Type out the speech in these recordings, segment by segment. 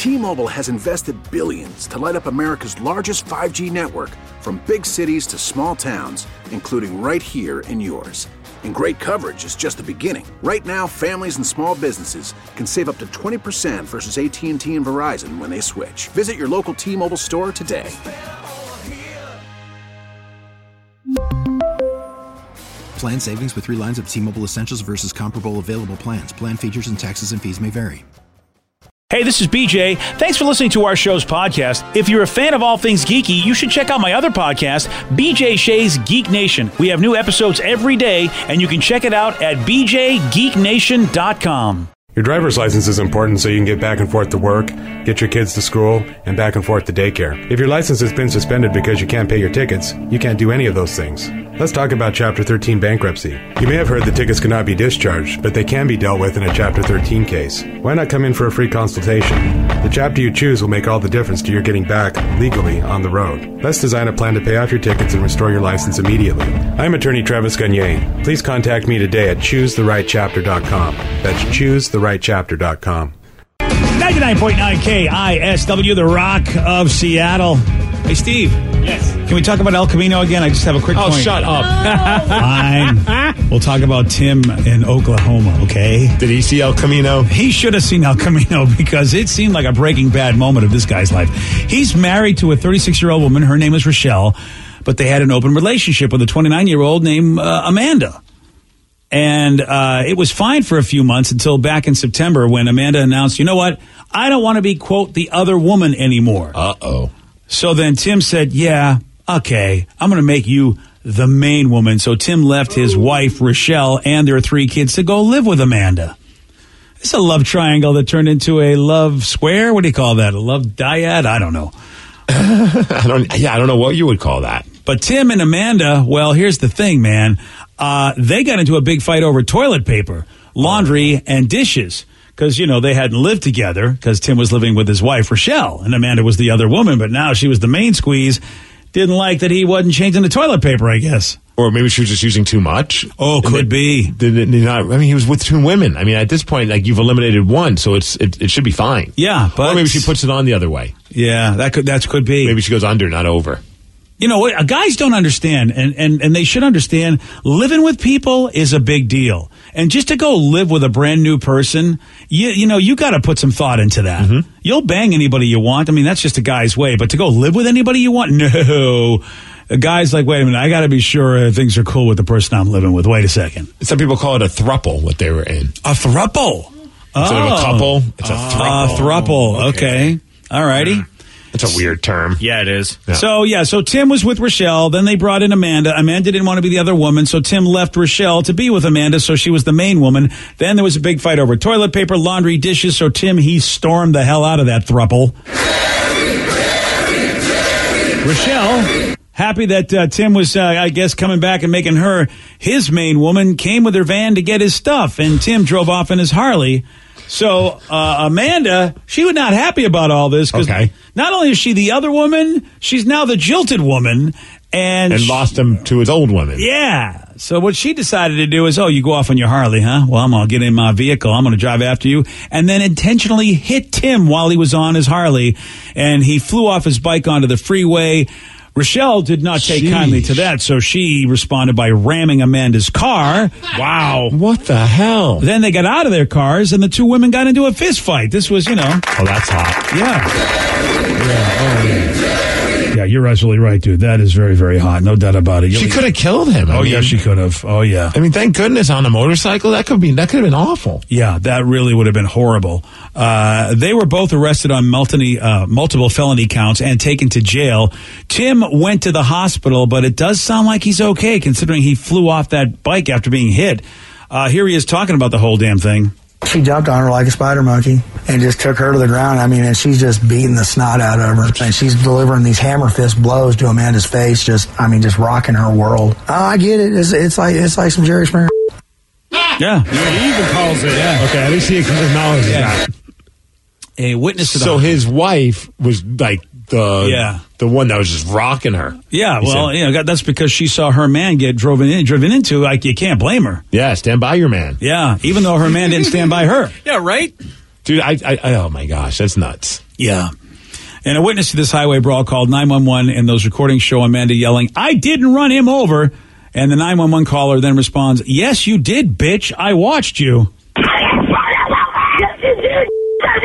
T-Mobile has invested billions to light up America's largest 5G network, from big cities to small towns, including right here in yours. And great coverage is just the beginning. Right now, families and small businesses can save up to 20% versus AT&T and Verizon when they switch. Visit your local T-Mobile store today. Plan savings with 3 lines of T-Mobile Essentials versus comparable available plans. Plan features and taxes and fees may vary. Hey, this is BJ. Thanks for listening to our show's podcast. If you're a fan of all things geeky, you should check out my other podcast, BJ Shea's Geek Nation. We have new episodes every day, and you can check it out at bjgeeknation.com. Your driver's license is important so you can get back and forth to work, get your kids to school, and back and forth to daycare. If your license has been suspended because you can't pay your tickets, you can't do any of those things. Let's talk about Chapter 13 bankruptcy. You may have heard that tickets cannot be discharged, but they can be dealt with in a Chapter 13 case. Why not come in for a free consultation? The chapter you choose will make all the difference to your getting back, legally, on the road. Let's design a plan to pay off your tickets and restore your license immediately. I'm attorney Travis Gagne. Please contact me today at ChooseTheRightChapter.com. That's ChooseTheRightChapter.com. 99.9 KISW, the Rock of Seattle. Hey, Steve. Yes. Can we talk about El Camino again? I just have a quick point. Oh, shut up. Fine. We'll talk about Tim in Oklahoma, okay? Did he see El Camino? He should have seen El Camino because it seemed like a Breaking Bad moment of this guy's life. He's married to a 36-year-old woman. Her name is Rochelle, but they had an open relationship with a 29-year-old named Amanda. And it was fine for a few months until back in September when Amanda announced, you know what? I don't want to be, quote, the other woman anymore. Uh-oh. So then Tim said, yeah, okay, I'm going to make you the main woman. So Tim left his wife, Rochelle, and their 3 kids to go live with Amanda. It's a love triangle that turned into a love square. What do you call that? A love dyad? I don't know. I don't know what you would call that. But Tim and Amanda, well, here's the thing, man. They got into a big fight over toilet paper, laundry, and dishes. Because, you know, they hadn't lived together because Tim was living with his wife, Rochelle, and Amanda was the other woman. But now she was the main squeeze. Didn't like that he wasn't changing the toilet paper, I guess. Or maybe she was just using too much. Oh, could be. He was with 2 women. I mean, at this point, like, you've eliminated one, so it should be fine. Yeah, but or maybe she puts it on the other way. Yeah, that could be. Maybe she goes under, not over. You know what? Guys don't understand, and they should understand, living with people is a big deal. And just to go live with a brand new person, you got to put some thought into that. Mm-hmm. You'll bang anybody you want. I mean, that's just a guy's way. But to go live with anybody you want, no. A guy's like, wait a minute, I got to be sure things are cool with the person I'm living with. Wait a second. Some people call it a throuple, what they were in. A throuple? Instead of a couple, it's a throuple. A throuple, okay. All righty. It's a weird term. Yeah, it is. Yeah. So Tim was with Rochelle. Then they brought in Amanda. Amanda didn't want to be the other woman, so Tim left Rochelle to be with Amanda, so she was the main woman. Then there was a big fight over toilet paper, laundry, dishes, so Tim, he stormed the hell out of that throuple. Rochelle, happy that Tim was, I guess, coming back and making her his main woman, came with her van to get his stuff, and Tim drove off in his Harley. So Amanda, she was not happy about all this because not only is she the other woman, she's now the jilted woman. And lost him to his old woman. Yeah. So what she decided to do is, you go off on your Harley, huh? Well, I'm going to get in my vehicle. I'm going to drive after you. And then intentionally hit Tim while he was on his Harley. And he flew off his bike onto the freeway. Rochelle did not take kindly to that, so she responded by ramming Amanda's car. Wow. What the hell? Then they got out of their cars, and the 2 women got into a fist fight. This was, Oh, that's hot. Yeah, you're absolutely right, dude. That is very, very hot. No doubt about it. She could have killed him. Yeah, she could have. Oh, yeah. I mean, thank goodness on a motorcycle. That could have been awful. Yeah, that really would have been horrible. They were both arrested on multiple felony counts and taken to jail. Tim went to the hospital, but it does sound like he's okay considering he flew off that bike after being hit. Here he is talking about the whole damn thing. She jumped on her like a spider monkey and just took her to the ground. I mean, and she's just beating the snot out of her. And she's delivering these hammer fist blows to Amanda's face, just rocking her world. Oh, I get it. It's like some Jerry Springer. Yeah. He even calls it. Yeah. Okay, at least he acknowledges that. A witness to So his wife was like the one that was just rocking her. Yeah, well, that's because she saw her man get driven into. Like, you can't blame her. Yeah, stand by your man. Yeah, even though her man didn't stand by her. Yeah, right? Dude, oh my gosh, that's nuts. Yeah. And a witness to this highway brawl called 911, and those recordings show Amanda yelling, "I didn't run him over." And the 911 caller then responds, "Yes, you did, bitch. I watched you." Yes, you did. I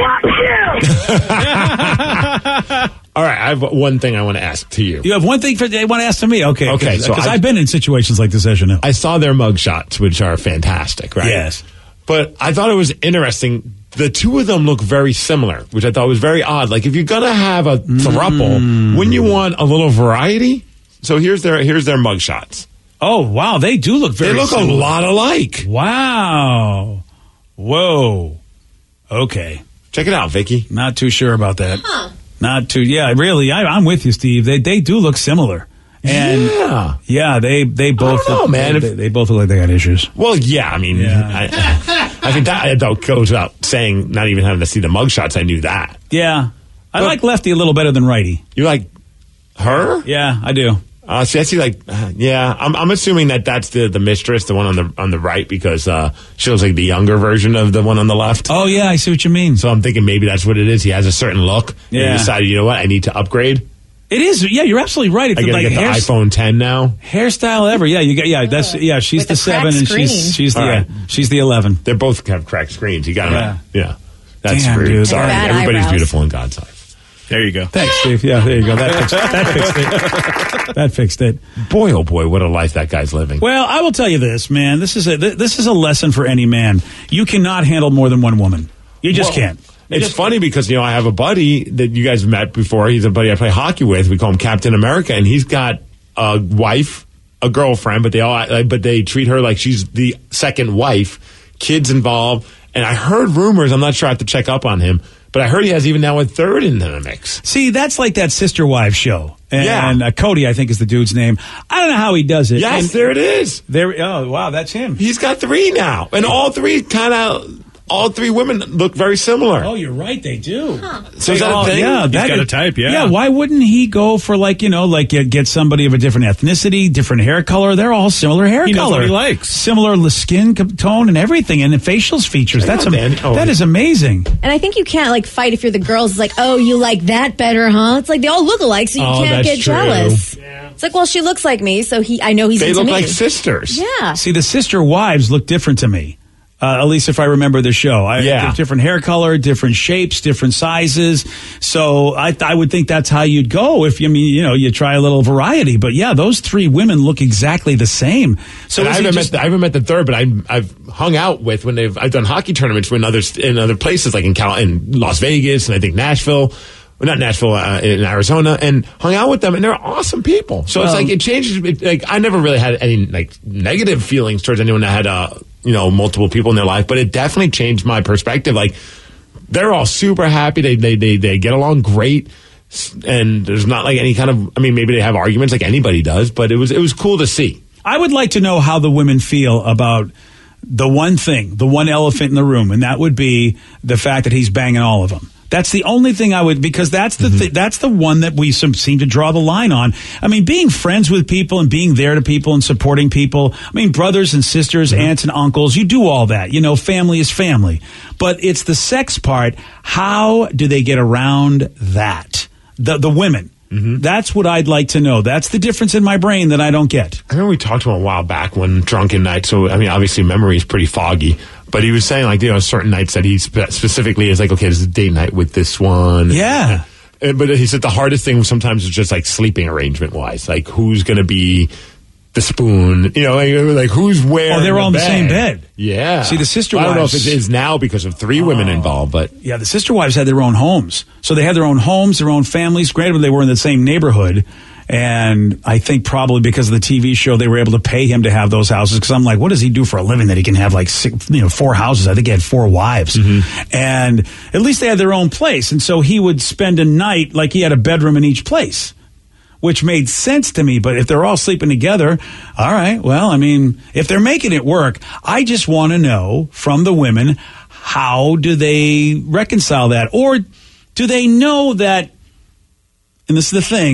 watched you. All right, I have one thing I want to ask to you. You have one thing they want to ask to me? Okay. Okay, so because I've been in situations like this, as you know. I saw their mugshots, which are fantastic, right? Yes. But I thought it was interesting. The two of them look very similar, which I thought was very odd. Like, if you're going to have a throuple, wouldn't you want a little variety? So here's their mugshots. Oh, wow. They do look very similar. They look a lot alike. Wow. Whoa. Okay. Check it out, Vicky. Not too sure about that. Not too. Yeah, really. I'm with you, Steve. They do look similar. And yeah, they both. I don't know, man. They both look like they got issues. Well, yeah. I mean, I think that goes without saying. Not even having to see the mugshots, I knew that. Yeah, I like Lefty a little better than Righty. You like her? Yeah, I do. See, I see. I'm assuming that's the mistress, the one on the right, because she looks like the younger version of the one on the left. Oh yeah, I see what you mean. So I'm thinking maybe that's what it is. He has a certain look. Yeah. And he decided, you know what, I need to upgrade. It is. Yeah, you're absolutely right. It's I gotta like get the iPhone 10 now. Hairstyle ever. Yeah, you got. Yeah, that's. Yeah, she's With the 7 and she's the she's the 11. They both have cracked screens. You got to. Yeah. That's Damn, rude. dude. Sorry, Bad everybody's eyebrows. beautiful in God's eyes. There you go. Thanks, Steve. Yeah, there you go. That fixed it. That fixed it. Boy, oh boy, what a life that guy's living. Well, I will tell you this, man. This is a lesson for any man. You cannot handle more than one woman. You just can't. It's funny because, I have a buddy that you guys met before. He's a buddy I play hockey with. We call him Captain America, and he's got a wife, a girlfriend, but they treat her like she's the second wife, kids involved. And I heard rumors, I'm not sure, I have to check up on him, but I heard he has even now a third in the mix. See, that's like that Sister Wives show. And Cody, I think, is the dude's name. I don't know how he does it. Yes, there it is. Oh, wow, that's him. He's got 3 now. And all three women look very similar. Oh, you're right, they do. So is that a thing? Yeah, He's got a type, yeah. Yeah, why wouldn't he go for get somebody of a different ethnicity, different hair color? They're all similar hair color. He knows what he likes. Similar skin tone and everything, and the facial features. That is amazing. And I think you can't fight if you're the girls. It's like, oh, you like that better, huh? It's like they all look alike, so you can't get true. jealous. Yeah. It's like, well, she looks like me, so I know he's They into look me. like sisters. Yeah. See, the Sister Wives look different to me. At least if I remember the show. Different hair color, different shapes, different sizes. So I would think that's how you'd go if you try a little variety. But yeah, those 3 women look exactly the same. So I haven't met the third, but I've hung out with when I've done hockey tournaments in other places like in Las Vegas and I think Nashville. Well, not Nashville, in Arizona, and hung out with them, and they're awesome people. So it's it changes. I never really had any negative feelings towards anyone that had multiple people in their life, but it definitely changed my perspective. They're all super happy. They get along great, and there's not any kind of. I mean, maybe they have arguments like anybody does, but it was cool to see. I would like to know how the women feel about the one elephant in the room, and that would be the fact that he's banging all of them. That's the only thing I would, because that's the that's the one that we seem to draw the line on. I mean, being friends with people and being there to people and supporting people. I mean, brothers and sisters, aunts and uncles, you do all that. Family is family. But it's the sex part. How do they get around that? The women. Mm-hmm. That's what I'd like to know. That's the difference in my brain that I don't get. I remember we talked to him a while back one drunken night. So, I mean, obviously memory is pretty foggy. But he was saying, certain nights that he specifically is okay, this is a date night with this one. Yeah. But he said the hardest thing sometimes is just sleeping arrangement wise. Who's going to be the spoon? Who's where? Oh, they're all in the same bed. Yeah. See, the Sister Wives. I don't know if it is now because of 3 women involved, but. Yeah, the Sister Wives had their own homes. So they had their own homes, their own families. Granted, they were in the same neighborhood. And I think probably because of the TV show, they were able to pay him to have those houses. Because I'm like, what does he do for a living that he can have 4 houses? I think he had 4 wives. Mm-hmm. And at least they had their own place. And so he would spend a night like he had a bedroom in each place, which made sense to me. But if they're all sleeping together, all right, well, I mean, if they're making it work, I just want to know from the women, how do they reconcile that? Or do they know that, and this is the thing,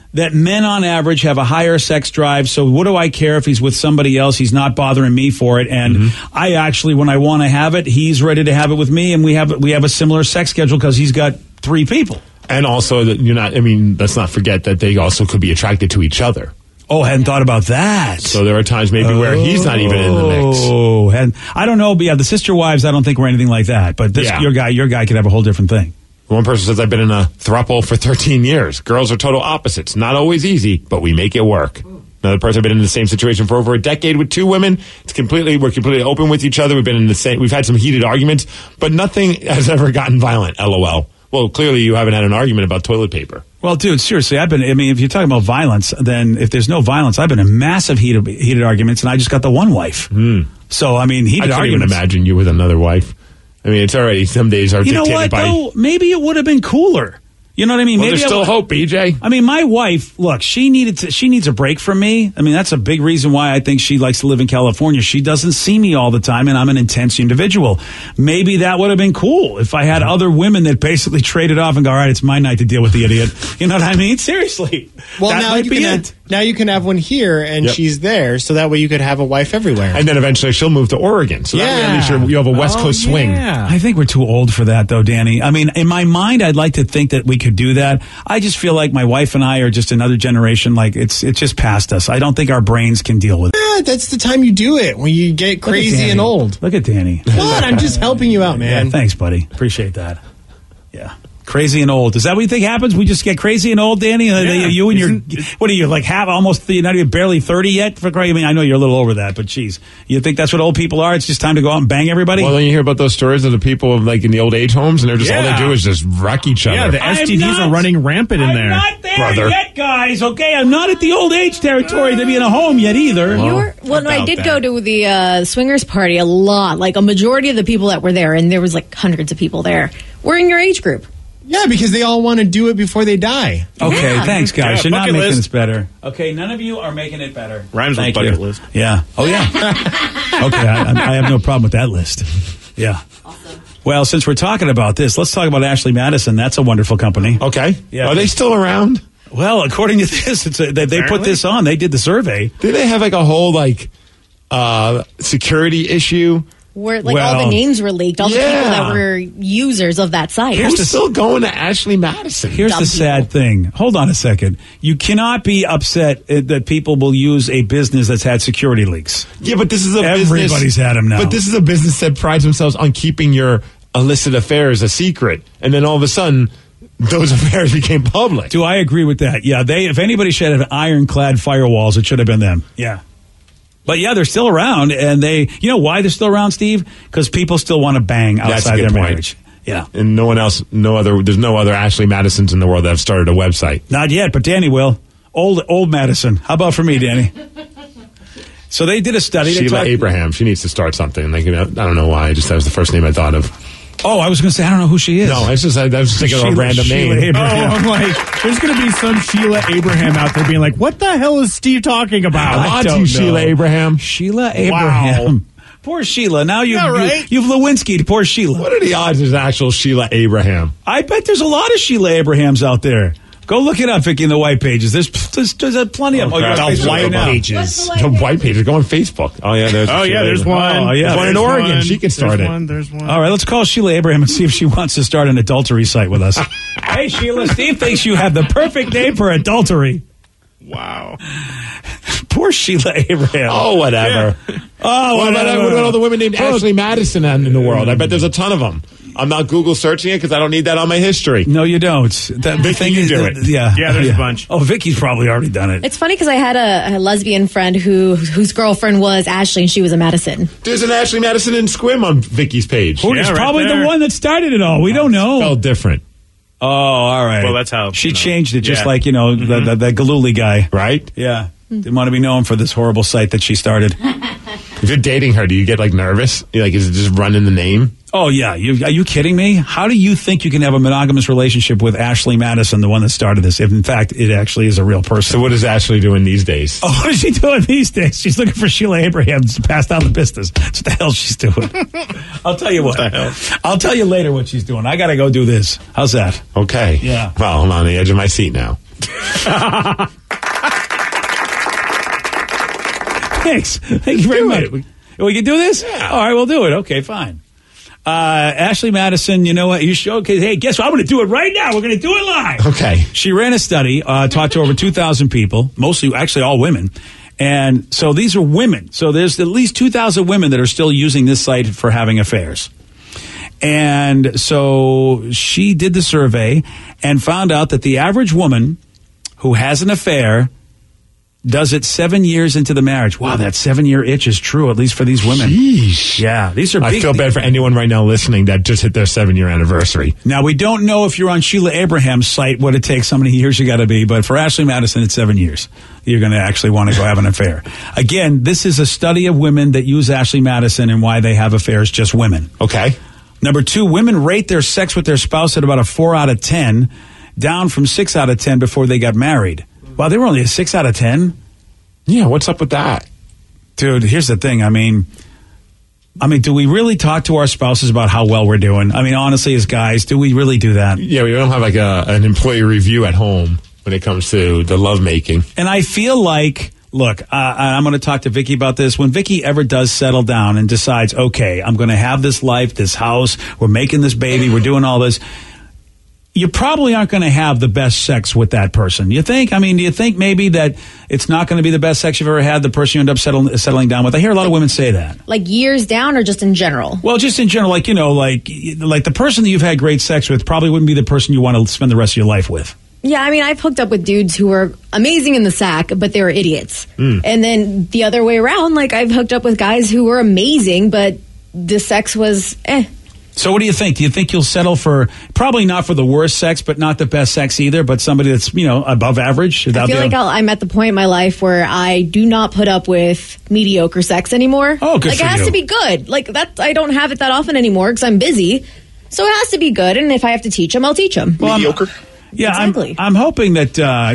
that men on average have a higher sex drive. So what do I care if he's with somebody else? He's not bothering me for it. And I actually, when I want to have it, he's ready to have it with me. And we have a similar sex schedule because he's got 3 people. And also that let's not forget that they also could be attracted to each other. Oh, hadn't thought about that. So there are times maybe where he's not even in the mix. Oh, and I don't know, but yeah, the sister wives, I don't think we're anything like that. But your guy could have a whole different thing. One person says, I've been in a throuple for 13 years. Girls are total opposites. Not always easy, but we make it work. Another person, I've been in the same situation for over a decade with 2 women. We're completely open with each other. We've had some heated arguments, but nothing has ever gotten violent, LOL. Well, clearly you haven't had an argument about toilet paper. Well, dude, seriously, if you're talking about violence, then if there's no violence, I've been in massive heated arguments, and I just got the one wife. So, heated arguments. I can't even imagine you with another wife. It's already, some days are dictated by... You know what, though? Maybe it would have been cooler. You know what I mean? Well, maybe there's still hope, BJ. My wife, look, she needs a break from me. That's a big reason why I think she likes to live in California. She doesn't see me all the time, and I'm an intense individual. Maybe that would have been cool if I had other women that basically traded off and go, all right, it's my night to deal with the idiot. You know what I mean? Seriously. Well, now you can have one here, and she's there, so that way you could have a wife everywhere. And then eventually she'll move to Oregon. So that way at least you have a West Coast swing. I think we're too old for that, though, Danny. In my mind, I'd like to think that we could do that. I just feel like my wife and I are just another generation. Like it's just past us. I don't think our brains can deal with it. Yeah, that's the time you do it, when you get crazy and old. Look at Danny. What? I'm just helping you out, man. Yeah, thanks, buddy. Appreciate that. Yeah. Crazy and old. Is that what you think happens? We just get crazy and old, Danny? You and your, what are you, like you're not even barely 30 yet? I know you're a little over that, but geez. You think that's what old people are? It's just time to go out and bang everybody? Well, then you hear about those stories of the people in the old age homes, and all they do is just wreck each other. Yeah, the STDs are running rampant in there. I'm not there yet, guys, okay? I'm not at the old age territory to be in a home yet either. I did go to the swingers party a lot. Like a majority of the people that were there, and there was like hundreds of people there, were in your age group. Yeah, because they all want to do it before they die. Okay, thanks, guys. You're not making list. this better. Okay, none of you are making it better. Rhymes with bucket list. Yeah. Oh, yeah. Okay, I have no problem with that list. Yeah. Awesome. Well, since we're talking about this, let's talk about Ashley Madison. That's a wonderful company. Okay. Yeah. Are they still around? Well, according to this, they put this on. They did the survey. Did they have a whole security issue? Where all the names were leaked, all the people that were users of that site. Who's still going to Ashley Madison? Here's the sad thing. Hold on a second. You cannot be upset that people will use a business that's had security leaks. Yeah, but this is Everybody's had them now. But this is a business that prides themselves on keeping your illicit affairs a secret, and then all of a sudden, those affairs became public. Do I agree with that? Yeah, if anybody should have ironclad firewalls, it should have been them. Yeah. But yeah, they're still around, and you know why they're still around, Steve? Because people still want to bang outside their marriage. Yeah. And there's no other Ashley Madisons in the world that have started a website. Not yet, but Danny will. Old Madison. How about for me, Danny? So they did a study. Sheila Abraham. She needs to start something. I don't know why. That was the first name I thought of. Oh, I was going to say, I don't know who she is. No, I was just thinking of a random name. Abraham. I'm like, there's going to be some Sheila Abraham out there being like, what the hell is Steve talking about? I don't know. Sheila Abraham. Sheila Abraham. Wow. Poor Sheila. Now you've Lewinsky'd poor Sheila. What are the odds there's actual Sheila Abraham? I bet there's a lot of Sheila Abrahams out there. Go look it up, Vicky, in the white pages. There's plenty of them. The white pages. The white pages. Go on Facebook. Oh, yeah, there's one. Oh, yeah. There's one in Oregon. She can start it. There's one. All right, let's call Sheila Abraham and see if she wants to start an adultery site with us. Hey, Sheila, Steve thinks you have the perfect name for adultery. Wow. Poor Sheila Abraham. Oh, whatever. Yeah. Oh, what about all the women named Ashley Madison in the world? I bet there's a ton of them. I'm not Google searching it because I don't need that on my history. No, you don't. The thing is, do it. Yeah, there's a bunch. Oh, Vicky's probably already done it. It's funny because I had a lesbian friend whose girlfriend was Ashley, and she was a Madison. There's an Ashley Madison in Squim on Vicky's page. Who's probably the one that started it all. We don't know. Spelled different. Oh, all right. Well, that's how she changed it, just like the Galooly guy, right? Yeah, didn't want to be known for this horrible site that she started. If you're dating her, do you get nervous? Is it just running the name? Oh, yeah. Are you kidding me? How do you think you can have a monogamous relationship with Ashley Madison, the one that started this, if in fact it actually is a real person? So what is Ashley doing these days? Oh, what is she doing these days? She's looking for Sheila Abraham to pass down the pistis. That's what the hell she's doing. I'll tell you what. I'll tell you later what she's doing. I got to go do this. How's that? Okay. Yeah. Well, I'm on the edge of my seat now. Thanks. Thank you very much. We can do this? Yeah. All right, we'll do it. Okay, fine. Ashley Madison, you know what? You show. Okay, hey, guess what? I'm going to do it right now. We're going to do it live. Okay. She ran a study, talked to over 2,000 people, mostly, actually all women. And so these are women. So there's at least 2,000 women that are still using this site for having affairs. And so she did the survey and found out that the average woman who has an affair does it 7 years into the marriage. Wow, that 7-year itch is true, at least for these women. Jeez. Yeah, these are big. I feel bad for anyone right now listening that just hit their 7-year anniversary. Now, we don't know if you're on Sheila Abraham's site what it takes, how many years you got to be, but for Ashley Madison, it's 7 years. You're going to actually want to go have an affair. Again, this is a study of women that use Ashley Madison and why they have affairs, just women. Okay. Number 2, women rate their sex with their spouse at about a 4 out of 10, down from 6 out of 10 before they got married. Wow, they were only a 6 out of 10? Yeah, what's up with that? Dude, here's the thing. I mean, do we really talk to our spouses about how well we're doing? I mean, honestly, as guys, do we really do that? Yeah, we don't have like an employee review at home when it comes to the lovemaking. And I feel like, look, I'm going to talk to Vicky about this. When Vicky ever does settle down and decides, okay, I'm going to have this life, this house, we're making this baby, we're doing all this, you probably aren't going to have the best sex with that person. You think? I mean, do you think maybe that it's not going to be the best sex you've ever had, the person you end up settling down with? I hear a lot of women say that. Like years down or just in general? Well, just in general, like, you know, like the person that you've had great sex with probably wouldn't be the person you want to spend the rest of your life with. Yeah, I mean, I've hooked up with dudes who were amazing in the sack, but they were idiots. And then the other way around, like I've hooked up with guys who were amazing, but the sex was So what do you think? Do you think you'll settle for, probably not for the worst sex, but not the best sex either, but somebody that's, you know, above average? I feel like I'm at the point in my life where I do not put up with mediocre sex anymore. Oh, good like for it has you. to be good. Like that, I don't have it that often anymore because I'm busy. So it has to be good, and if I have to teach them, I'll teach them. Well, Mediocre. Yeah, Exactly. I'm hoping that.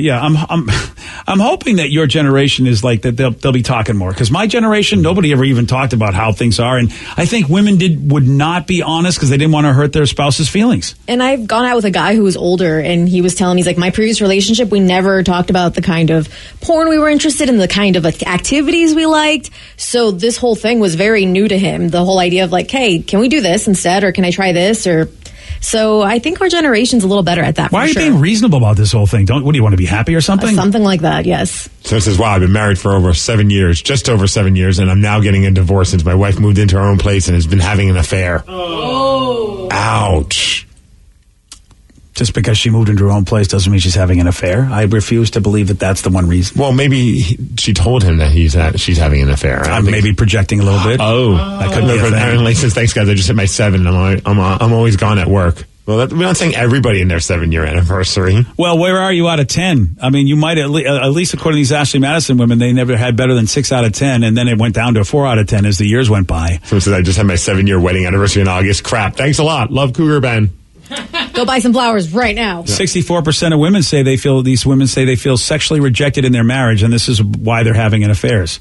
I'm hoping that your generation is like that. They'll be talking more, because my generation, nobody ever even talked about how things are, and I think women would not be honest because they didn't want to hurt their spouse's feelings. And I've gone out with a guy who was older, and he was telling me, he's like, my previous relationship, we never talked about the kind of porn we were interested in, the kind of activities we liked. So this whole thing was very new to him. The whole idea of like, hey, can we do this instead, or can I try this, or. So I think our generation's a little better at that. Why are you being reasonable about this whole thing? What do you want to be happy or something? Something like that, yes. So it says, wow, I've been married for over 7 years, just over 7 years, and I'm now getting a divorce since my wife moved into her own place and has been having an affair. Oh. Ouch. Just because she moved into her own place doesn't mean she's having an affair. I refuse to believe that that's the one reason. Well, maybe she told him that she's having an affair. I'm maybe projecting a little bit. That could be a thing. Apparently, since thanks, guys, I just hit my 7. I'm always gone at work. Well, we're not saying everybody in their 7-year anniversary. Well, where are you out of 10? I mean, you might at least according to these Ashley Madison women, they never had better than 6 out of 10, and then it went down to a 4 out of 10 as the years went by. So it says I just had my 7-year wedding anniversary in August. Crap. Thanks a lot. Love Cougar Ben. Go buy some flowers right now. 64% of women say they feel sexually rejected in their marriage, and this is why they're having affairs.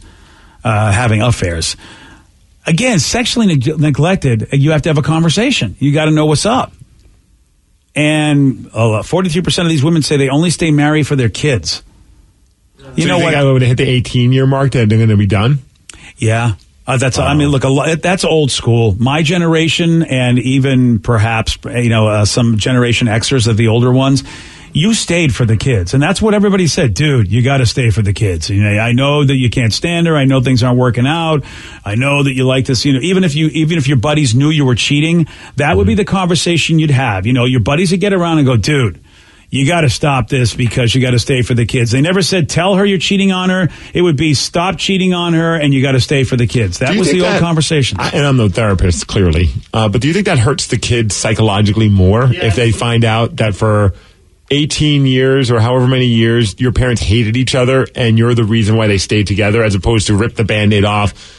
Again, sexually neglected, you have to have a conversation. You got to know what's up. And 43% of these women say they only stay married for their kids. You know what? I would hit the 18-year mark that they're going to be done? Yeah. I mean, look, that's old school. My generation, and even perhaps, some Generation Xers of the older ones, you stayed for the kids. And that's what everybody said. Dude, you got to stay for the kids. I know that you can't stand her. I know things aren't working out. I know that you like this. Even if your buddies knew you were cheating, that would be the conversation you'd have. Your buddies would get around and go, dude, you got to stop this because you got to stay for the kids. They never said, tell her you're cheating on her. It would be, stop cheating on her and you got to stay for the kids. That was the old conversation. And I'm no therapist, clearly. But do you think that hurts the kids psychologically more if they find out that for 18 years or however many years your parents hated each other and you're the reason why they stayed together, as opposed to rip the Band-Aid off,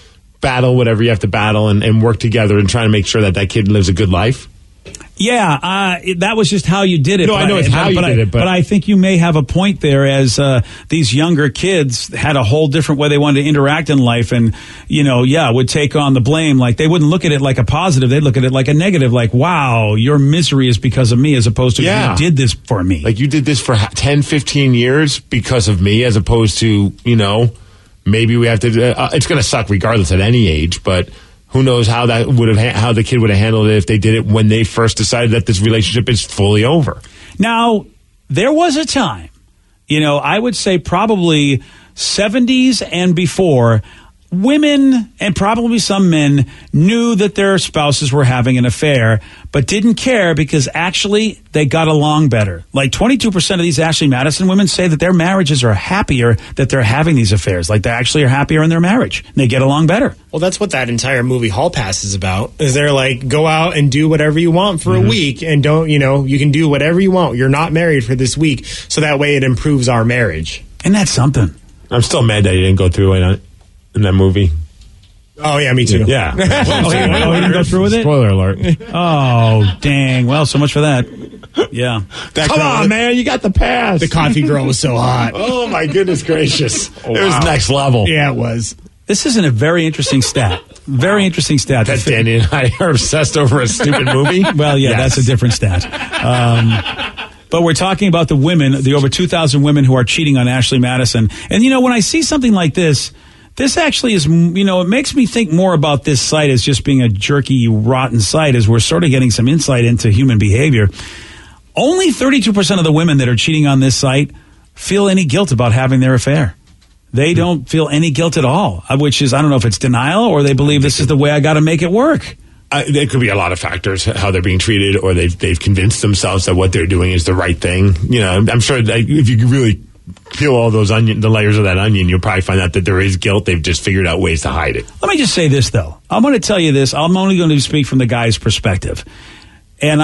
battle whatever you have to battle and work together and try to make sure that kid lives a good life? Yeah, that was just how you did it. No, I know it's how you did it, but I think you may have a point there, as these younger kids had a whole different way they wanted to interact in life, and would take on the blame. Like, they wouldn't look at it like a positive; they'd look at it like a negative. Like, wow, your misery is because of me, as opposed to you did this for me. Like, you did this for 10, 15 years because of me, as opposed to maybe we have to. It's going to suck regardless at any age, but. Who knows how the kid would have handled it if they did it when they first decided that this relationship is fully over. Now, there was a time, I would say probably 70s and before, women and probably some men knew that their spouses were having an affair, but didn't care because actually they got along better. Like 22% of these Ashley Madison women say that their marriages are happier that they're having these affairs. Like, they actually are happier in their marriage. They get along better. Well, that's what that entire movie Hall Pass is about. Is they're like, go out and do whatever you want for a week, and don't, you can do whatever you want. You're not married for this week, so that way it improves our marriage. And that's something. I'm still mad that you didn't go through it in that movie. Oh, yeah, me too. Yeah. You didn't go through with it? Spoiler alert. Oh, dang. Well, so much for that. Yeah. Come on, man. You got the pass. The coffee girl was so hot. Oh, my goodness gracious. It was next level. Yeah, it was. This isn't a very interesting stat. Very interesting stat. That Danny and I are obsessed over a stupid movie? Well, yeah, That's a different stat. But we're talking about the women, the over 2,000 women who are cheating on Ashley Madison. And, when I see something like this actually is, it makes me think more about this site as just being a jerky, rotten site, as we're sort of getting some insight into human behavior. Only 32% of the women that are cheating on this site feel any guilt about having their affair. They don't feel any guilt at all, which is, I don't know if it's denial or they believe this is the way I got to make it work. There could be a lot of factors, how they're being treated, or they've convinced themselves that what they're doing is the right thing. I'm sure that if you really peel all those the layers of that onion, you'll probably find out that there is guilt. They've just figured out ways to hide it. Let me just say this, though. I'm going to tell you this. I'm only going to speak from the guy's perspective. And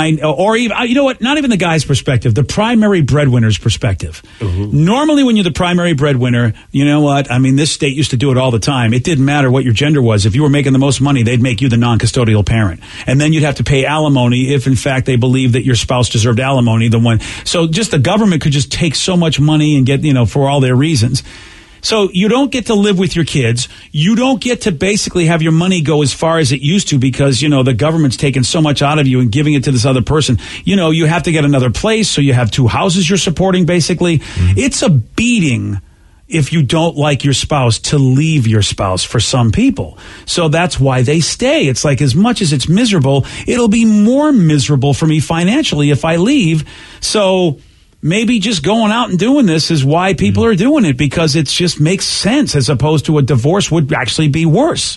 not even the guy's perspective, the primary breadwinner's perspective. Mm-hmm. Normally, when you're the primary breadwinner, you know what? I mean, this state used to do it all the time. It didn't matter what your gender was. If you were making the most money, they'd make you the non-custodial parent. And then you'd have to pay alimony if, in fact, they believed that your spouse deserved alimony. So just the government could just take so much money and get, for all their reasons. So you don't get to live with your kids. You don't get to basically have your money go as far as it used to because, the government's taking so much out of you and giving it to this other person. You have to get another place. So you have two houses you're supporting, basically. Mm-hmm. It's a beating if you don't like your spouse to leave your spouse for some people. So that's why they stay. It's like, as much as it's miserable, it'll be more miserable for me financially if I leave. So maybe just going out and doing this is why people are doing it, because it just makes sense, as opposed to a divorce would actually be worse.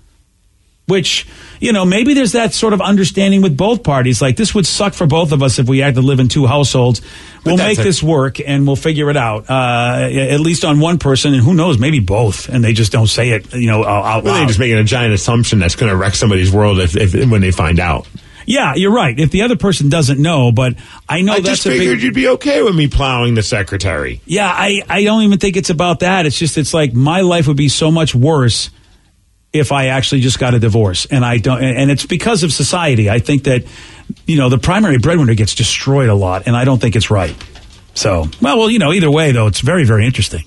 Which, maybe there's that sort of understanding with both parties. Like, this would suck for both of us if we had to live in two households. We'll make this work and we'll figure it out, at least on one person, and who knows, maybe both, and they just don't say it, out loud. Well, they're just making a giant assumption that's going to wreck somebody's world if when they find out. Yeah, you're right. If the other person doesn't know, but I know that's just figured you'd be okay with me plowing the secretary. Yeah, I don't even think it's about that. It's like my life would be so much worse if I actually just got a divorce, and I don't. And it's because of society. I think that the primary breadwinner gets destroyed a lot, and I don't think it's right. So, well, either way though, it's very, very interesting.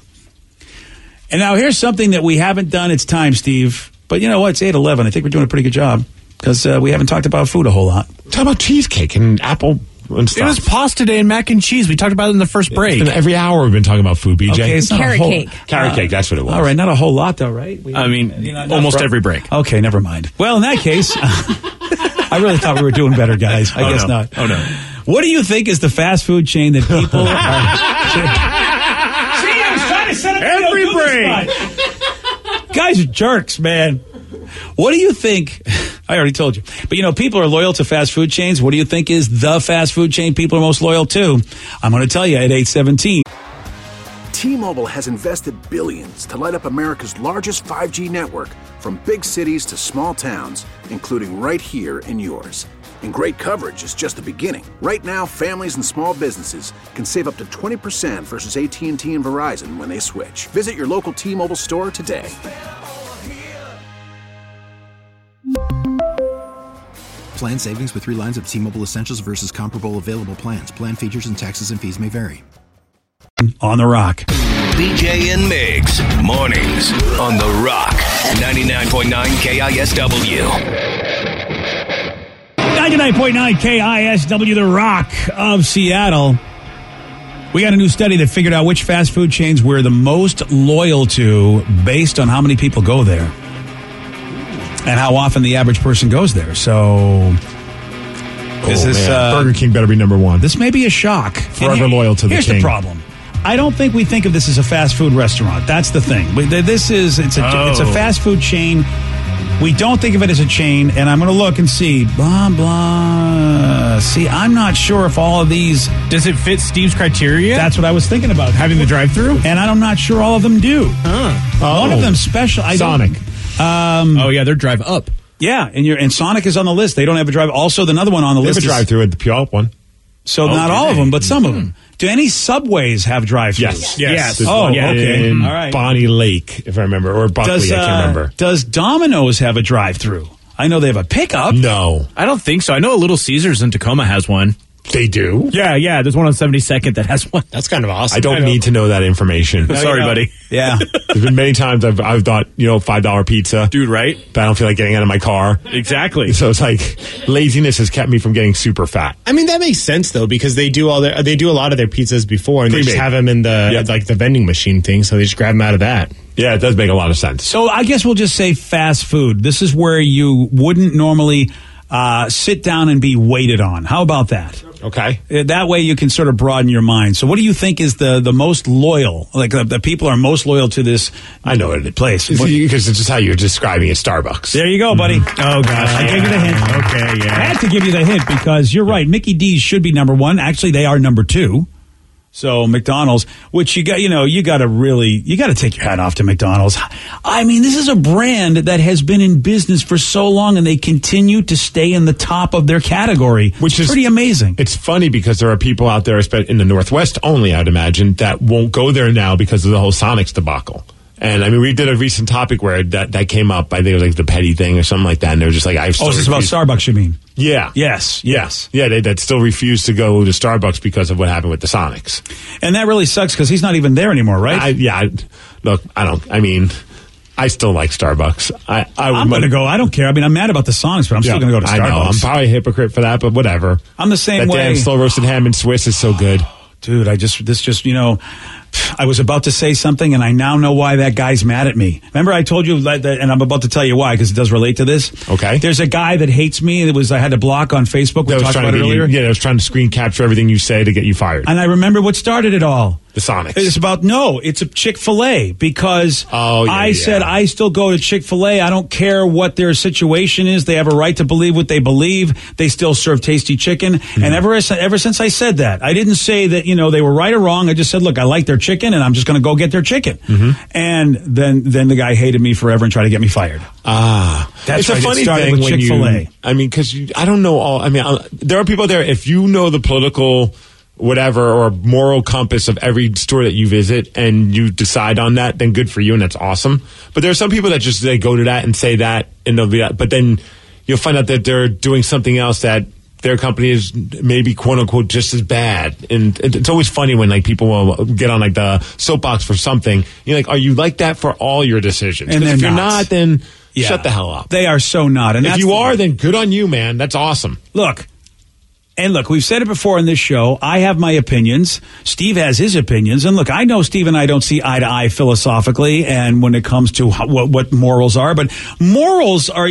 And now here's something that we haven't done. It's time, Steve. But you know what? It's 8:11. I think we're doing a pretty good job. Because we haven't talked about food a whole lot. Talk about cheesecake and apple and stuff. It was pasta day and mac and cheese. We talked about it in the first break. Every hour we've been talking about food, BJ. Okay, it's carrot cake. Carrot cake, that's what it was. All right, not a whole lot though, right? Almost every break. Okay, never mind. Well, in that case, I really thought we were doing better, guys. I guess not. Oh, no. What do you think is the fast food chain that people are... See, I was trying to set up every break. Guys are jerks, man. What do you think? I already told you. But, people are loyal to fast food chains. What do you think is the fast food chain people are most loyal to? I'm going to tell you at 8:17. T-Mobile has invested billions to light up America's largest 5G network, from big cities to small towns, including right here in yours. And great coverage is just the beginning. Right now, families and small businesses can save up to 20% versus AT&T and Verizon when they switch. Visit your local T-Mobile store today. Plan savings with 3 lines of T-Mobile Essentials versus comparable available plans. Plan features and taxes and fees may vary. On the Rock. BJ and Migs, mornings on the Rock, 99.9 KISW. 99.9 KISW, the Rock of Seattle. We got a new study that figured out which fast food chains we're the most loyal to based on how many people go there and how often the average person goes there. So, Burger King better be number one. This may be a shock. Forever loyal to the Here's king. the problem. I don't think we think of this as a fast food restaurant. That's the thing. It's a fast food chain. We don't think of it as a chain, and I'm going to look and see. Blah, blah. See, I'm not sure if all of these... Does it fit Steve's criteria? That's what I was thinking about. Having the drive-thru? And I'm not sure all of them do. One of them special. Sonic. Oh, yeah, they're drive up. Yeah, and Sonic is on the list. They don't have a drive. Also, another one on the They have list a drive-thru at the Puyallup one. So not all of them, but some of them. Do any Subways have drive-thrus? Yes. Oh, One okay. in All right. Bonnie Lake, if I remember, or Buckley, I can't remember. Does Domino's have a drive-thru? I know they have a pickup. No. I don't think so. I know a Little Caesars in Tacoma has one. They do? Yeah. There's one on 72nd that has one. That's kind of awesome. I don't need to know that information. Sorry, buddy. Yeah. There's been many times I've thought, $5 pizza. Dude, right? But I don't feel like getting out of my car. Exactly. So it's like laziness has kept me from getting super fat. I mean, that makes sense though, because they do a lot of their pizzas before, and they just Pre-made. have them in the vending machine thing, so they just grab them out of that. Yeah, it does make a lot of sense. So I guess we'll just say fast food. This is where you wouldn't normally sit down and be waited on. How about that? Okay. That way you can sort of broaden your mind. So what do you think is the most loyal, like the people are most loyal to this I know what place? Because it's just how you're describing it, Starbucks. There you go, buddy. Oh, gosh. I gave you the hint. Okay, yeah. I had to give you the hint because you're right. Mickey D's should be number one. Actually, they are number two. So McDonald's, which you got to take your hat off to McDonald's. I mean, this is a brand that has been in business for so long and they continue to stay in the top of their category, which is pretty amazing. It's funny because there are people out there, especially in the Northwest only, I'd imagine, that won't go there now because of the whole Sonics debacle. And I mean, we did a recent topic where that came up. I think it was like the petty thing or something like that. And they were just like, is this about Starbucks, you mean? Yeah. Yes. Yeah, they still refuse to go to Starbucks because of what happened with the Sonics. And that really sucks because he's not even there anymore, right? I still like Starbucks. I'm going to go. I don't care. I mean, I'm mad about the Sonics, but I'm still going to go to Starbucks. I know. I'm probably a hypocrite for that, but whatever. I'm the same way. That damn slow roasted ham and Swiss is so good. Dude, I was about to say something, and I now know why that guy's mad at me. Remember, I told you that, and I'm about to tell you why because it does relate to this. Okay. There's a guy that hates me. I had to block on Facebook. We talked about it earlier. I was trying to screen capture everything you say to get you fired. And I remember what started it all. The Sonics. It's a Chick-fil-A because I said I still go to Chick-fil-A. I don't care what their situation is. They have a right to believe what they believe. They still serve tasty chicken. Mm-hmm. And ever since I said that, I didn't say that, they were right or wrong. I just said, look, I like their chicken and I'm just going to go get their chicken. Mm-hmm. And then the guy hated me forever and tried to get me fired. That's right. a funny It started thing with when Chick-fil-A. because I don't know there are people there, if you know the political whatever or moral compass of every store that you visit and you decide on that, then good for you and that's awesome. But there are some people that just they go to that and say that and they'll be that, but then you'll find out that they're doing something else that their company is maybe quote unquote just as bad. And it's always funny when like people will get on like the soapbox for something. You're like, are you like that for all your decisions? And if you're not, then shut the hell up. They are so not. And if you are, then good on you, man. That's awesome. Look, we've said it before in this show. I have my opinions. Steve has his opinions. And look, I know Steve and I don't see eye to eye philosophically and when it comes to what morals are. But morals are,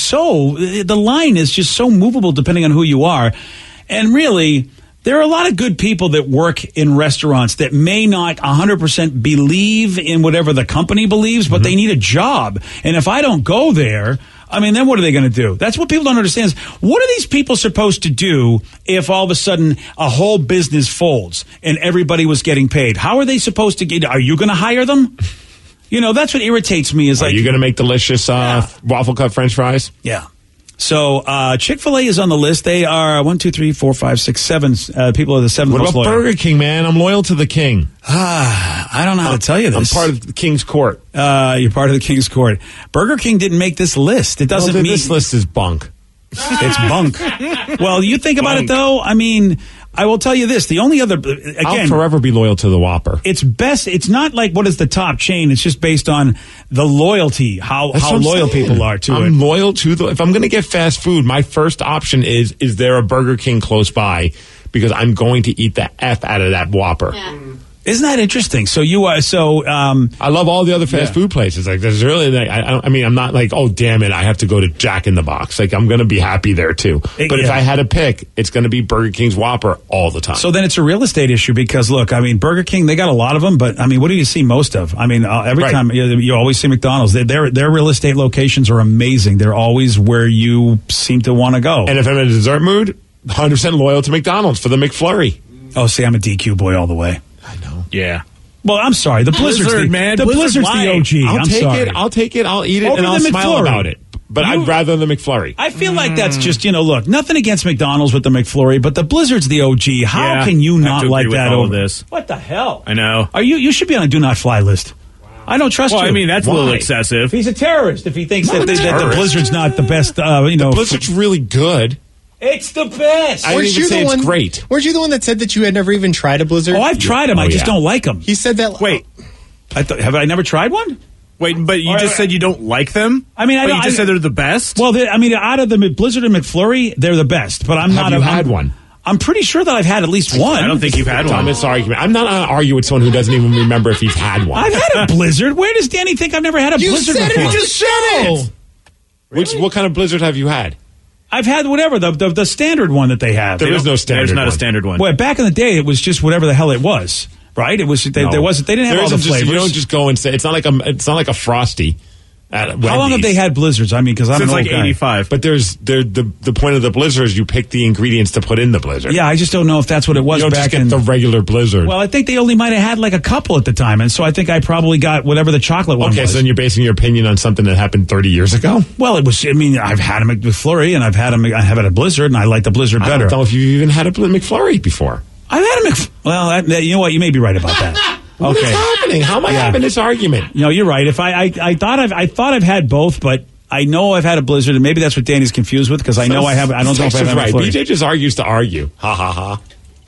the line is just so movable depending on who you are. And really, there are a lot of good people that work in restaurants that may not 100% believe in whatever the company believes, but they need a job. And if I don't go there, then what are they going to do? That's what people don't understand is what are these people supposed to do if all of a sudden a whole business folds and everybody was getting paid? How are they supposed to get? Are you going to hire them? That's what irritates me is are you going to make delicious waffle cut French fries? Yeah. So Chick-fil-A is on the list. They are 1, 2, 3, 4, 5, 6, 7 people are the seventh What most about loyal. Burger King, man? I'm loyal to the king. I don't know how to tell you this. I'm part of the King's Court. You're part of the King's Court. Burger King didn't make this list. It doesn't mean this list is bunk. It's bunk. Well, you think about it, though. I mean, I will tell you this. The only other, again, I'll forever be loyal to the Whopper. It's best. It's not like what is the top chain. It's just based on the loyalty, how loyal people are to it. I'm loyal to if I'm going to get fast food, my first option is there a Burger King close by? Because I'm going to eat the F out of that Whopper. Yeah. Isn't that interesting? So you are I love all the other fast food places. Like, there's really, like, I mean, I'm not like, oh damn it, I have to go to Jack in the Box. Like, I'm going to be happy there too. But if I had to pick, it's going to be Burger King's Whopper all the time. So then it's a real estate issue because look, I mean, Burger King, they got a lot of them, but I mean, what do you see most of? I mean, every time you always see McDonald's. Their real estate locations are amazing. They're always where you seem to want to go. And if I'm in a dessert mood, 100% loyal to McDonald's for the McFlurry. Oh, see, I'm a DQ boy all the way. I know. Yeah. Well, I'm sorry. The Blizzard's the Blizzard's the OG. I'll take it. I'll eat it, Over and I'll the smile McFlurry. about it. But I'd rather the McFlurry. I feel like that's just, look, nothing against McDonald's with the McFlurry, but the Blizzard's the OG. How can you not like that over this? What the hell? I know. You should be on a do not fly list. I don't trust you. Well, I mean, that's a little excessive. He's a terrorist if he thinks that the Blizzard's not the best, The Blizzard's really good. It's the best. I didn't even say it's great. Weren't you the one that said that you had never even tried a Blizzard? Oh, I've tried them. I just don't like them. He said that. Wait. Have I never tried one? Wait, but you just said you don't like them? I mean, you just said they're the best? Well, out of the Blizzard and McFlurry, they're the best. But I'm not. Have you had one? I'm pretty sure that I've had at least one. I don't think you've had one. Thomas argument. I'm not going to argue with someone who doesn't even remember if he's had one. I've had a Blizzard. Where does Danny think I've never had a Blizzard before? You just said it. What kind of Blizzard have you had? I've had whatever the standard one that they have. There is no standard. There's not a standard one. Well, back in the day, it was just whatever the hell it was. Right? It was. They didn't have all the flavors. You don't just go and say it's not like a Frosty. How long have they had Blizzards? I mean, because I'm since an old like guy. 85. But the point of the Blizzard is you pick the ingredients to put in the Blizzard. Yeah, I just don't know if that's what it was you don't back just get the regular Blizzard. Well, I think they only might have had like a couple at the time, and so I think I probably got whatever the chocolate one was. Okay, so then you're basing your opinion on something that happened 30 years ago? Well, it was. I mean, I've had a McFlurry, and I have had a Blizzard, and I like the Blizzard better. I don't know if you've even had a McFlurry before. I've had a Well, you know what? You may be right about that. What is happening? How am I having this argument? No, you're right. If I thought I've had both, but I know I've had a Blizzard, and maybe that's what Danny's confused with because I know I have. I don't know if I've had a McFlurry. BJ just argues to argue. Ha ha ha.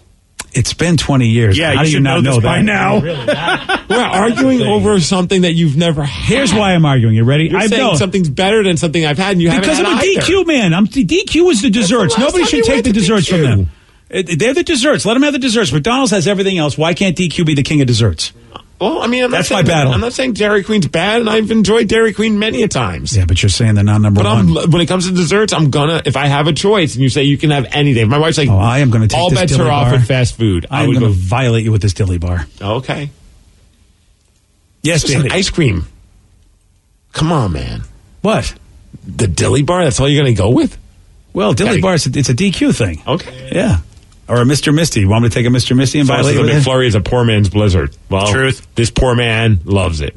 It's been 20 years. Yeah, how you do you should not know this that by now? We're arguing over something that you've never had. Here's why I'm arguing. You ready? You're saying something's better than something I've had, and you haven't had because I'm a either. DQ man. DQ is the desserts. Nobody should take the desserts from them. They're the desserts. Let them have the desserts. McDonald's has everything else. Why can't DQ be the king of desserts? Well, I mean, that's my battle. I'm not saying Dairy Queen's bad, and I've enjoyed Dairy Queen many a times. Yeah, but you're saying they're not number one. But when it comes to desserts, if I have a choice, and you say you can have anything. If my wife's like, I am going to take all this bets dilly are off bar. at fast food. I am going to violate you with this dilly bar. Okay. Yes, it's David. Ice cream. Come on, man. What? The dilly bar? That's all you're going to go with? Well, dilly bar, it's a DQ thing. Okay. Yeah. Or a Mr. Misty. You want me to take a Mr. Misty and violate the with McFlurry is a poor man's Blizzard. Well, Truth. This poor man loves it.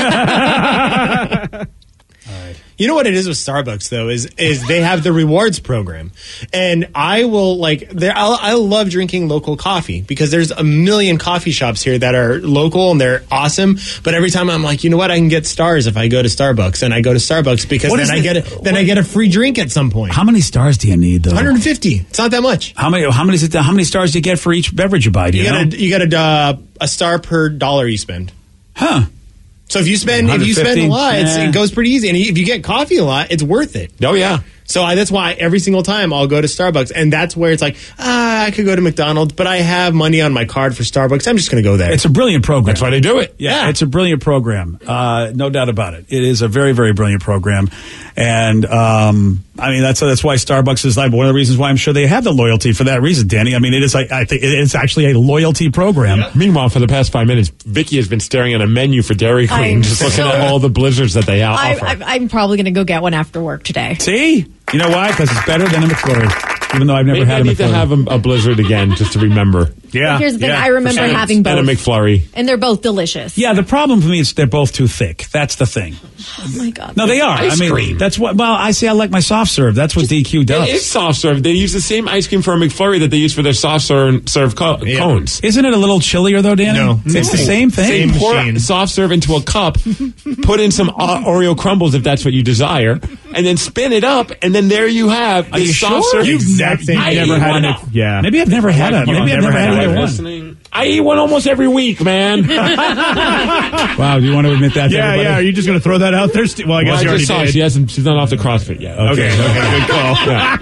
You know what it is with Starbucks though is they have the rewards program, and I will I love drinking local coffee because there's a million coffee shops here that are local and they're awesome. But every time I'm like, you know what, I can get stars if I go to Starbucks, and I go to Starbucks because I get a free drink at some point. How many stars do you need though? 150. It's not that much. How many stars do you get for each beverage you buy? Do you know? You get a star per dollar you spend. Huh. So if you spend a lot, it goes pretty easy. And if you get coffee a lot, it's worth it. Oh, yeah. So that's why every single time I'll go to Starbucks. And that's where it's like, I could go to McDonald's, but I have money on my card for Starbucks. I'm just going to go there. It's a brilliant program. That's why they do it. Yeah, it's a brilliant program. No doubt about it. It is a very, very brilliant program. And, I mean, that's why Starbucks is like one of the reasons why I'm sure they have the loyalty for that reason, Danny. I mean, it is I think it's actually a loyalty program. Yeah. Meanwhile, for the past 5 minutes, Vicky has been staring at a menu for Dairy Queen, just looking at all the Blizzards that they offer. I'm probably going to go get one after work today. See? You know why? Because it's better than a McFlurry, even though I've never Maybe had a McFlurry. I need to have a Blizzard again just to remember. Yeah. But here's the thing, yeah. I remember having both. And a McFlurry. And they're both delicious. Yeah, the problem for me is they're both too thick. That's the thing. Oh my God. No, they are. Ice I mean, cream. that's what. Well, I say I like my soft serve. That's what DQ does. It is soft serve. They use the same ice cream for a McFlurry that they use for their soft serve cones. Isn't it a little chillier though, Danny? No. It's the same thing. Pour machine. soft serve into a cup, put in some Oreo crumbles if that's what you desire, and then spin it up, and then there you have. Are you soft sure? serve. You've never had a Yeah. Maybe I've never had a. You've Maybe I've never never had had either one. one. Listening. I eat one almost every week, man. Wow, do you want to admit that? To Yeah, everybody? yeah. Are you just going to throw that out there? Well, I guess Well, you I already just saw did. she's not off the CrossFit yet. Okay, good call.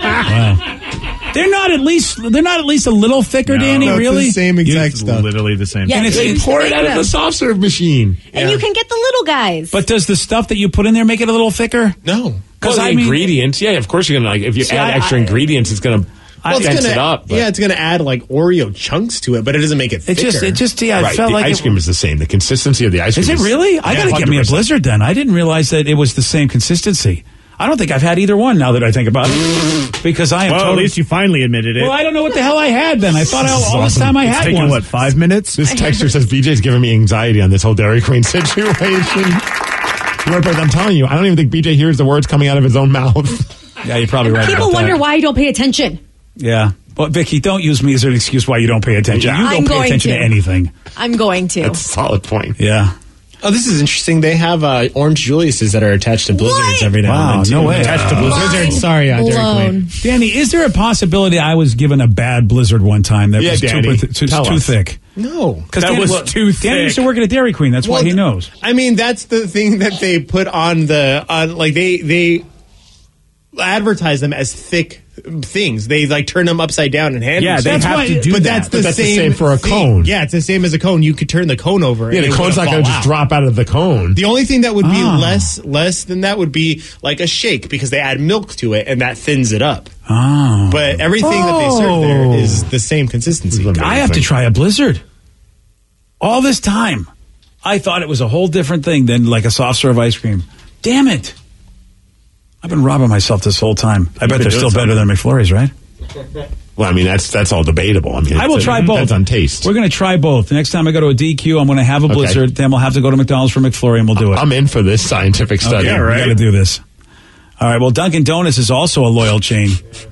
Wow. They're not at least a little thicker, Danny. No, it's really? the same exact It's stuff. literally the same. Yeah, thing. They it's pour it out of them. the soft serve machine. And you can get the little guys. But does the stuff that you put in there make it a little thicker? No. Because Well, the ingredients, yeah, of course you're gonna if you See, add extra ingredients, it's gonna Well, dense it up. But. it's going to add like Oreo chunks to it, but it doesn't make it thicker. It just, I Right, felt the like ice cream is the same. The consistency of the ice cream Is it really? I gotta get me a 100%. Blizzard then. I didn't realize that it was the same consistency. I don't think I've had either one now that I think about it, because I am. Well, totally, at least you finally admitted it. Well, I don't know what the hell I had then. I thought This is all this awesome. time I It's had taken, one. what, 5 minutes? This texter says BJ's giving me anxiety on this whole Dairy Queen situation. But I'm telling you, I don't even think BJ hears the words coming out of his own mouth. Yeah, you're probably right. People about wonder that. why you don't pay attention. Yeah. Well, Vicky, don't use me as an excuse why you don't pay attention. Yeah. You I'm don't pay going attention to to. anything. I'm going to. That's a solid point. Yeah. Oh, this is interesting. They have Orange Julius's that are attached to Blizzards What? every now Wow, and then. no too. way. Attached to Blizzards. Sorry, Dairy Blown. Queen. Danny, is there a possibility I was given a bad Blizzard one time that Yeah, was Danny, too tell us. thick? No. Because That was too Danny used thick. to work at a Dairy Queen. That's why he knows. I mean, that's the thing that they put on they advertise them as thick things. They like turn them upside down and hand. Yeah, them. they That's have why- to do but that. That's the But that's the same same for a thing. cone. Yeah, it's the same as a cone. You could turn the cone over. Yeah, and the it cone's not wouldn't going to fall just out. drop out of the cone. The only thing that would be less than that would be like a shake because they add milk to it and that thins it up. Oh. But everything that they serve there is the same consistency. I have to try a Blizzard. All this time, I thought it was a whole different thing than like a soft serve ice cream. Damn it. I've been robbing myself this whole time. I bet they're still better than McFlurry's, right? Well, I mean, that's all debatable. I mean, I will try both. Depends on taste. We're going to try both. The next time I go to a DQ, I'm going to have a Blizzard. Then we'll have to go to McDonald's for McFlurry, and we'll do it. I'm in for this scientific study. Okay, we got to do this. All right. Well, Dunkin' Donuts is also a loyal chain.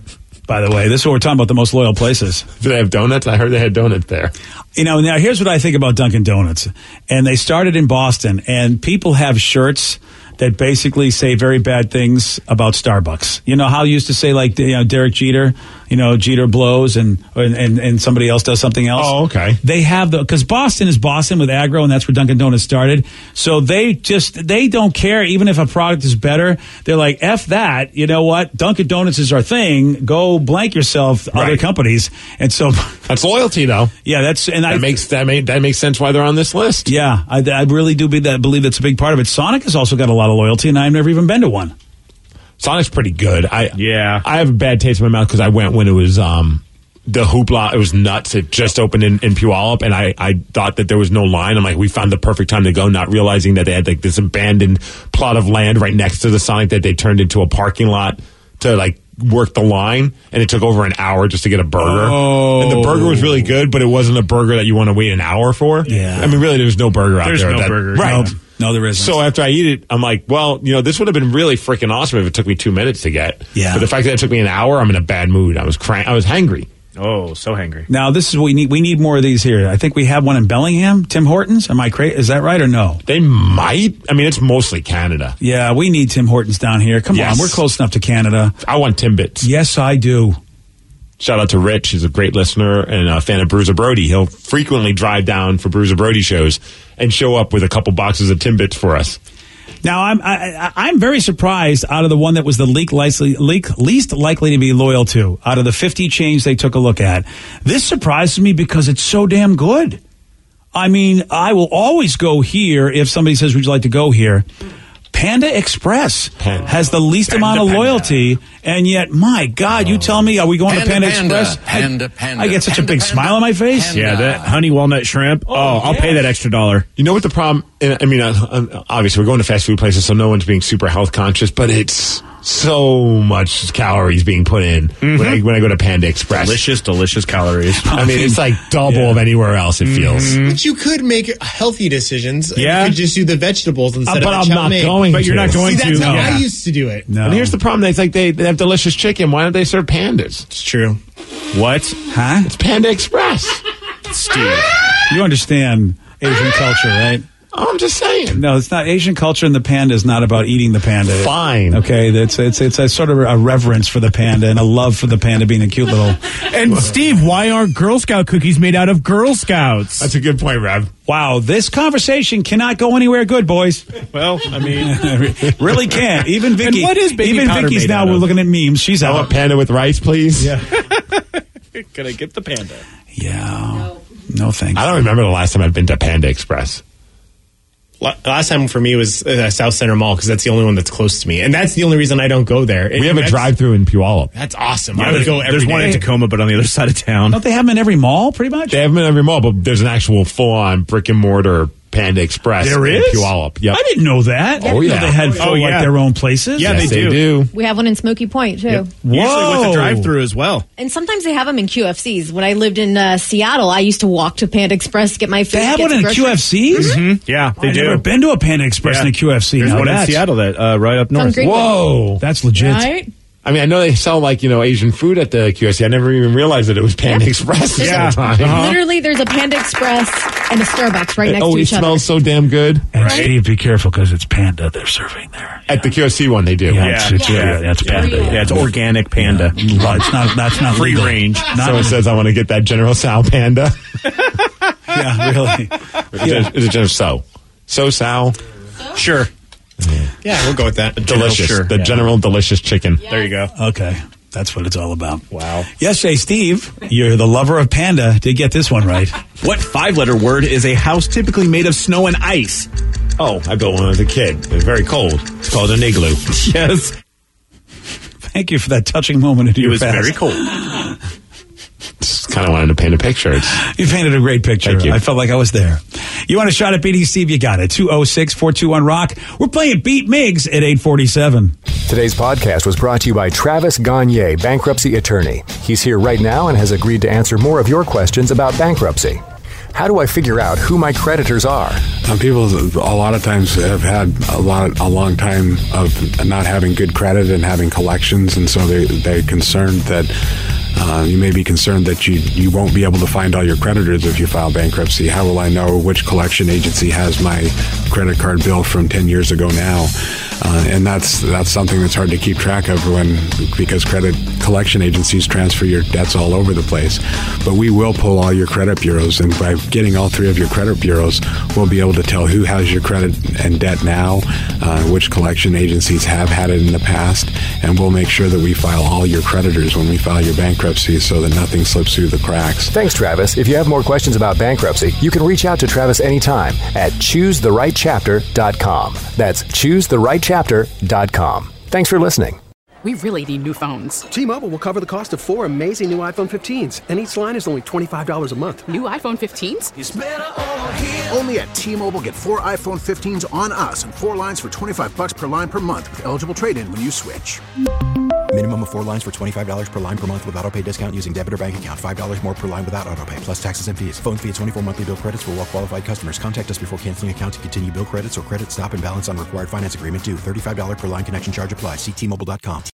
By the way, this is what we're talking about, the most loyal places. Do they have donuts? I heard they had donuts there. You know, now here's what I think about Dunkin' Donuts. And they started in Boston, and people have shirts that basically say very bad things about Starbucks. You know how you used to say, like, you know, Derek Jeter, you know, Jeter blows and somebody else does something else? Oh, okay. They have because Boston is Boston with aggro, and that's where Dunkin' Donuts started. So they don't care, even if a product is better. They're like, F that, you know what? Dunkin' Donuts is our thing. Go blank yourself, other Right. companies. And so That's loyalty, though. yeah, That makes sense why they're on this list. yeah, I really do believe that's a big part of it. Sonic has also got a lot of loyalty, and I've never even been to one. Sonic's pretty good. I Yeah. have a bad taste in my mouth because I went when it was the hoopla. It was nuts. It just opened in Puyallup, and I thought that there was no line. I'm like, we found the perfect time to go, not realizing that they had like this abandoned plot of land right next to the Sonic that they turned into a parking lot to like work the line, and it took over an hour just to get a burger. Oh. And the burger was really good, but it wasn't a burger that you want to wait an hour for. Yeah. I mean, really, there's no burger out There's there. no burger. Right. No, there isn't. So after I eat it, I'm like, well, you know, this would have been really freaking awesome if it took me 2 minutes to get. Yeah. But the fact that it took me an hour, I'm in a bad mood. I was hangry. Oh, so hangry. now this is what we need. We need more of these here. I think we have one in Bellingham, Tim Hortons. Am I crazy? Is that right or no? They might. I mean, it's mostly Canada. Yeah, we need Tim Hortons down here. Come Yes. on, we're close enough to Canada. I want Timbits. Yes, I do. Shout out to Rich. He's a great listener and a fan of Bruiser Brody. He'll frequently drive down for Bruiser Brody shows and show up with a couple boxes of Timbits for us. Now I'm very surprised out of the one that was the least likely to be loyal to out of the 50 chains they took a look at. This surprises me because it's so damn good. I mean, I will always go here if somebody says, "Would you like to go here?" Panda Express has the least amount of loyalty, and yet, my God, you tell me, are we going to Panda Express? I get such a big smile on my face. Yeah, that honey walnut shrimp. I'll pay that extra $1. You know what the problem? I mean, obviously we're going to fast food places, so no one's being super health conscious, but it's so much calories being put in when I go to Panda Express. Delicious calories. I mean, it's like double of anywhere else, it feels. But you could make healthy decisions. Yeah. You could just do the vegetables instead But of I'm chow not mein. going But you're to. not going See, that's to. how Yeah. I used to do it. No. And here's the problem. It's like they have delicious chicken. Why don't they serve pandas? It's true. What? Huh? It's Panda Express. Steve. You understand Asian culture, right? Oh, I'm just saying. No, it's not. Asian culture and the panda is not about eating the panda. Fine. Okay, it's a sort of a reverence for the panda and a love for the panda being a cute little. And Steve, why aren't Girl Scout cookies made out of Girl Scouts? That's a good point, Rev. Wow, this conversation cannot go anywhere good, boys. Well, I mean, Really can't. Even Vicky. And what is baby even powder Vicky's made now. out We're of? looking at memes. She's I out. want panda with rice, please. Yeah. can I get the panda? Yeah. No thanks. I don't remember the last time I've been to Panda Express. Last time for me was South Center Mall because that's the only one that's close to me, and that's the only reason I don't go there. We have a drive-through in Puyallup. That's awesome. I would go every There's one day. in Tacoma, but on the other side of town. Don't they have them in every mall, pretty much? They have them in every mall, but there's an actual full-on brick-and-mortar Panda Express There in is? Puyallup. Yep. I didn't know that. Oh, yeah. They had full, like their own places. Yeah, Yes, they do. We have one in Smoky Point too. Usually with the drive-through as well. And sometimes they have them in QFCs. When I lived in Seattle, I used to walk to Panda Express to get my food. They have get one some in groceries. QFCs? Mm-hmm. Yeah, they I've do. never been to a Panda Express in a QFC. There's Now one in that's- Seattle that right up on north. Greenway. Whoa. That's legit. Right? I mean, I know they sell, like, Asian food at the QSC. I never even realized that it was Panda Express this whole time. Literally, there's a Panda Express and a Starbucks right next Oh, to it each other. smells so damn good. And Steve, be careful because it's Panda they're serving there. At the QSC one, they do. Yeah, it's Panda. Yeah, it's organic panda. Well, it's not. That's not Free legal. range. Someone says, I want to get that General Tso Panda. Yeah, really. Is it General Tso? Tso. Sure. Yeah, we'll go with that. Delicious. Sure. The General Delicious Chicken. There you go. Okay, that's what it's all about. Wow. Yesterday, Steve, you're the lover of Panda. Did get this one right. What 5-letter word is a house typically made of snow and ice? Oh, I built one as a kid. It was very cold. It's called an igloo. Yes. Thank you for that touching moment into It your was past. very cold. Just kind of wanted to paint a picture. It's You painted a great picture. Thank you. I felt like I was there. You want a shot at beating Steve? You got it. 206-421-ROCK. We're playing Beat Miggs at 847. Today's podcast was brought to you by Travis Gagne, bankruptcy attorney. He's here right now and has agreed to answer more of your questions about bankruptcy. How do I figure out who my creditors are? People a lot of times have had a long time of not having good credit and having collections, and so they're concerned that you may be concerned that you won't be able to find all your creditors if you file bankruptcy. How will I know which collection agency has my credit card bill from 10 years ago now? And that's something that's hard to keep track of because credit collection agencies transfer your debts all over the place. But we will pull all your credit bureaus, and by getting all 3 of your credit bureaus, we'll be able to tell who has your credit and debt now, which collection agencies have had it in the past, and we'll make sure that we file all your creditors when we file your bankruptcy so that nothing slips through the cracks. Thanks, Travis. If you have more questions about bankruptcy, you can reach out to Travis anytime at ChooseTheRightChapter.com. That's ChooseTheRightChapter.com. Thanks for listening. We really need new phones. T-Mobile will cover the cost of 4 amazing new iPhone 15s, and each line is only $25 a month. New iPhone 15s? It's better over here. Only at T-Mobile, get 4 iPhone 15s on us and 4 lines for $25 per line per month with eligible trade-in when you switch. Minimum of 4 lines for $25 per line per month with autopay discount using debit or bank account. $5 more per line without autopay, plus taxes and fees. Phone fee at 24 monthly bill credits for well-qualified customers. Contact us before canceling account to continue bill credits or credit stop and balance on required finance agreement due. $35 per line connection charge applies. See T-Mobile.com.